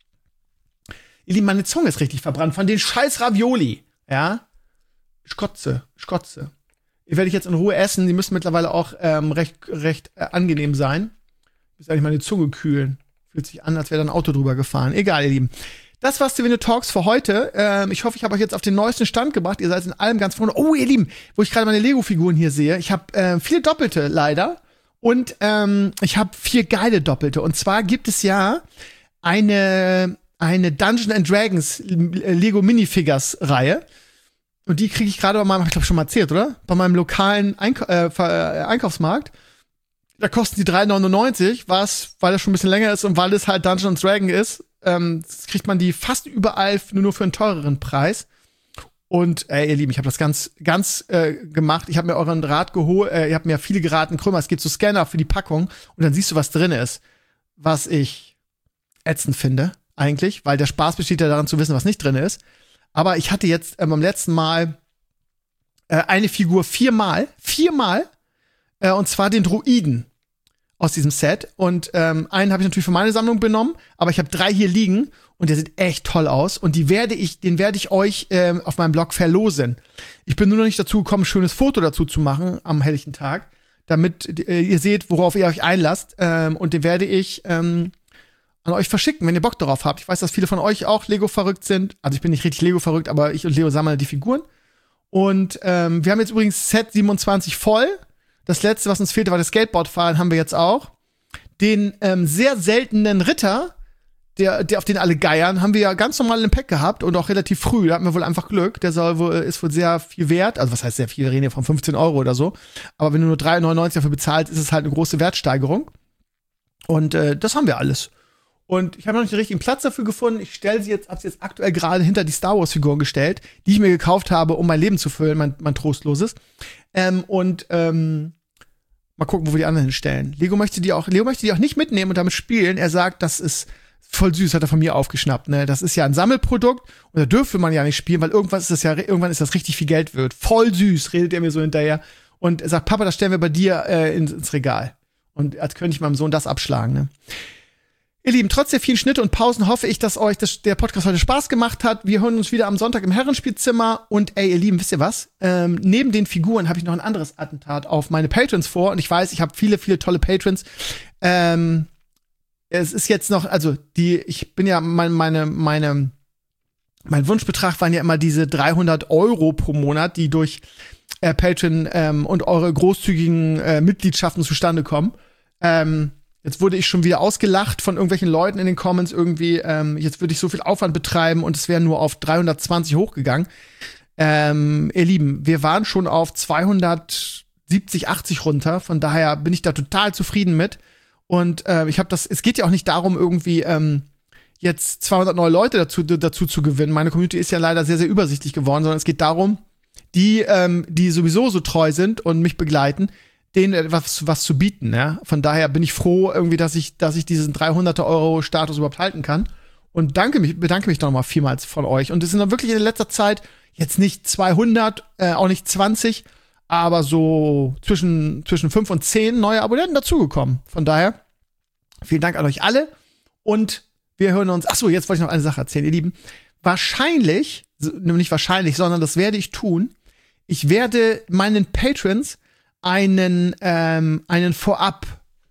B: Ihr Lieben, meine Zunge ist richtig verbrannt von den scheiß Ravioli. Ja? Schkotze. Ihr werdet jetzt in Ruhe essen. Die müssen mittlerweile auch recht angenehm sein. Ich muss eigentlich meine Zunge kühlen. Fühlt sich an, als wäre da ein Auto drüber gefahren. Egal, ihr Lieben. Das war's Steven Talks für heute. Ich hoffe, ich habe euch jetzt auf den neuesten Stand gebracht. Ihr seid in allem ganz vorne. Oh, ihr Lieben, wo ich gerade meine Lego-Figuren hier sehe. Ich habe viele Doppelte, leider. Und ich habe 4 geile Doppelte. Und zwar gibt es ja eine Dungeons and Dragons Lego Minifigures-Reihe. Und die kriege ich gerade bei meinem, ich glaube schon mal erzählt, oder? Bei meinem lokalen Einkaufsmarkt. Da kosten die 3,99, weil das schon ein bisschen länger ist und weil es halt Dungeons Dragons ist, kriegt man die fast überall nur für einen teureren Preis. Und ihr Lieben, ich habe das ganz gemacht. Ich habe mir euren Rat geholt, ihr habt mir viele geraten, Krümmer, es gibt so Scanner für die Packung und dann siehst du, was drin ist. Was ich ätzend finde, eigentlich, weil der Spaß besteht ja daran zu wissen, was nicht drin ist. Aber ich hatte jetzt beim letzten Mal eine Figur viermal, und zwar den Druiden aus diesem Set. Und einen habe ich natürlich für meine Sammlung benommen, aber ich habe 3 hier liegen und der sieht echt toll aus. Und den werde ich euch auf meinem Blog verlosen. Ich bin nur noch nicht dazu gekommen, ein schönes Foto dazu zu machen am helllichen Tag, damit ihr seht, worauf ihr euch einlasst. Und den werde ich an euch verschicken, wenn ihr Bock darauf habt. Ich weiß, dass viele von euch auch Lego-verrückt sind. Also ich bin nicht richtig Lego-verrückt, aber ich und Leo sammeln die Figuren. Und wir haben jetzt übrigens Set 27 voll. Das letzte, was uns fehlte, war das Skateboardfahren, haben wir jetzt auch. Den sehr seltenen Ritter, der auf den alle geiern, haben wir ja ganz normal im Pack gehabt und auch relativ früh. Da hatten wir wohl einfach Glück. Der ist wohl sehr viel wert. Also was heißt sehr viel? Wir reden hier von 15 Euro oder so. Aber wenn du nur 3,99 dafür bezahlst, ist es halt eine große Wertsteigerung. Und das haben wir alles. Und ich habe noch nicht den richtigen Platz dafür gefunden. Ich habe sie jetzt aktuell gerade hinter die Star Wars Figuren gestellt, die ich mir gekauft habe, um mein Leben zu füllen, mein trostloses. Mal gucken, wo wir die anderen hinstellen. Leo möchte die auch nicht mitnehmen und damit spielen. Er sagt, das ist voll süß, hat er von mir aufgeschnappt. Ne? Das ist ja ein Sammelprodukt und da dürfte man ja nicht spielen, weil irgendwann ist das richtig viel Geld wert. Voll süß, redet er mir so hinterher. Und er sagt, Papa, das stellen wir bei dir ins Regal. Und als könnte ich meinem Sohn das abschlagen. Ne? Ihr Lieben, trotz der vielen Schnitte und Pausen hoffe ich, dass euch der Podcast heute Spaß gemacht hat. Wir hören uns wieder am Sonntag im Herrenspielzimmer. Und ihr Lieben, wisst ihr was? Neben den Figuren habe ich noch ein anderes Attentat auf meine Patrons vor. Und ich weiß, ich habe viele, viele tolle Patrons. Es ist jetzt noch, also ich bin ja, mein Wunschbetrag waren ja immer diese 300 Euro pro Monat, die durch Patreon und eure großzügigen Mitgliedschaften zustande kommen. Jetzt wurde ich schon wieder ausgelacht von irgendwelchen Leuten in den Comments irgendwie. Jetzt würde ich so viel Aufwand betreiben und es wäre nur auf 320 hochgegangen. Ihr Lieben, wir waren schon auf 270, 80 runter. Von daher bin ich da total zufrieden mit. Und es geht ja auch nicht darum, irgendwie jetzt 200 neue Leute dazu zu gewinnen. Meine Community ist ja leider sehr, sehr übersichtlich geworden, sondern es geht darum, die sowieso so treu sind und mich begleiten, denen was zu bieten, ja. Von daher bin ich froh irgendwie, dass ich diesen 300 Euro Status überhaupt halten kann. Und bedanke mich nochmal vielmals von euch. Und es sind dann wirklich in letzter Zeit jetzt nicht 200, auch nicht 20, aber so zwischen 5 und 10 neue Abonnenten dazugekommen. Von daher, vielen Dank an euch alle. Und wir hören uns. Achso, jetzt wollte ich noch eine Sache erzählen, ihr Lieben. Wahrscheinlich, nicht wahrscheinlich, sondern das werde ich tun. Ich werde meinen Patrons einen Vorab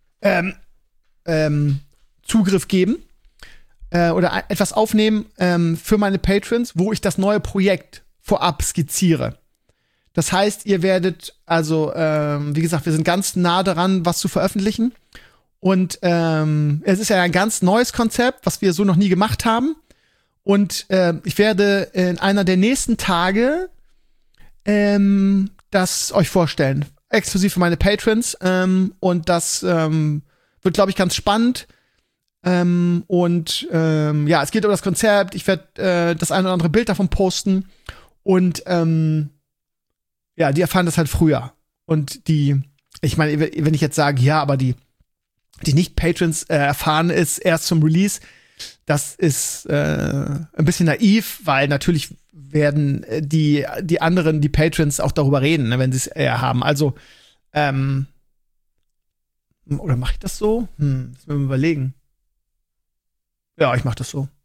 B: Zugriff geben oder etwas aufnehmen für meine Patrons, wo ich das neue Projekt vorab skizziere. Das heißt, ihr werdet, also, wie gesagt, wir sind ganz nah daran, was zu veröffentlichen. Und es ist ja ein ganz neues Konzept, was wir so noch nie gemacht haben. Und ich werde in einer der nächsten Tage das euch vorstellen. Exklusiv für meine Patrons. Und das wird, glaube ich, ganz spannend. Ja, es geht um das Konzept. Ich werde das ein oder andere Bild davon posten. Und ja, die erfahren das halt früher. Und ich meine, wenn ich jetzt sage, ja, aber die Nicht-Patrons erfahren es erst zum Release, das ist ein bisschen naiv, weil natürlich werden die anderen, die Patrons, auch darüber reden, ne, wenn sie es haben. Also, oder mache ich das so? Müssen wir mal überlegen. Ja, ich mache das so.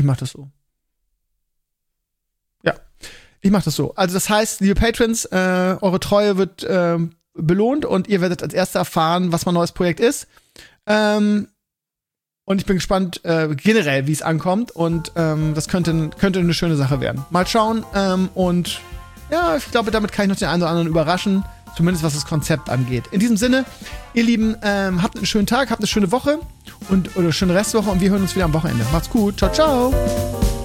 B: Ja, ich mache das so. Also das heißt, liebe Patrons, eure Treue wird belohnt und ihr werdet als Erster erfahren, was mein neues Projekt ist. Und ich bin gespannt generell, wie es ankommt. Und das könnte eine schöne Sache werden. Mal schauen. Und ja, ich glaube, damit kann ich noch den einen oder anderen überraschen. Zumindest was das Konzept angeht. In diesem Sinne, ihr Lieben, habt einen schönen Tag, habt eine schöne Woche oder eine schöne Restwoche. Und wir hören uns wieder am Wochenende. Macht's gut. Ciao, ciao.